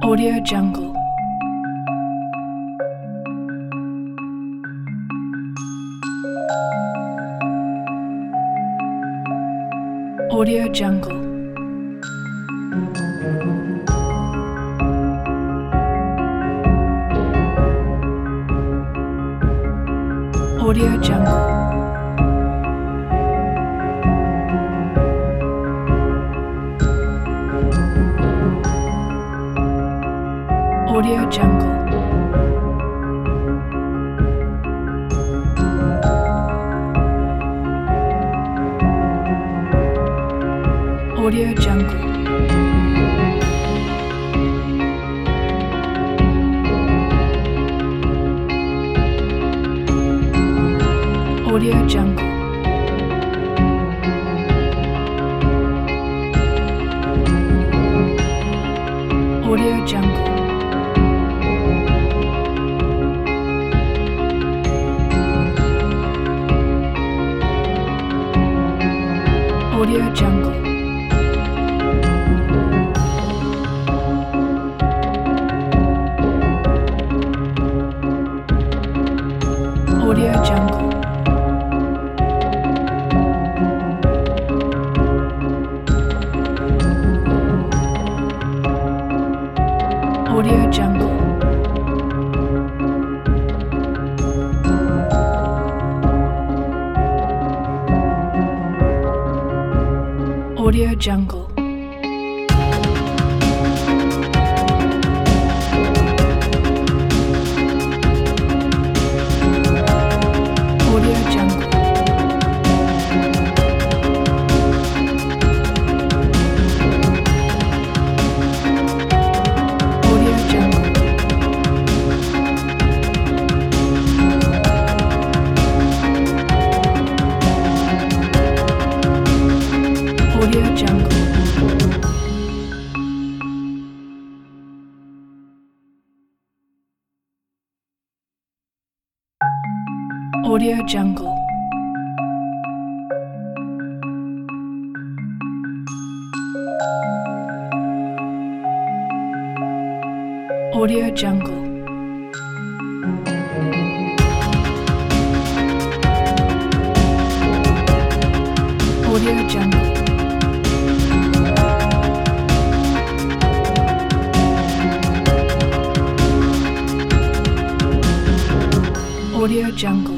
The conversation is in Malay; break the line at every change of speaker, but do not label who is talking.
Audio Jungle. Audio Jungle. Audio Jungle. Audio Jungle. Audio Jungle. Audio Jungle. Audio Jungle. Audio Jungle. Audio Jungle. Audio Jungle. Audio Jungle. Audio Jungle. Audio Jungle. Audio Jungle. Audio Jungle. Audio Jungle. Audio Jungle. Audio Jungle.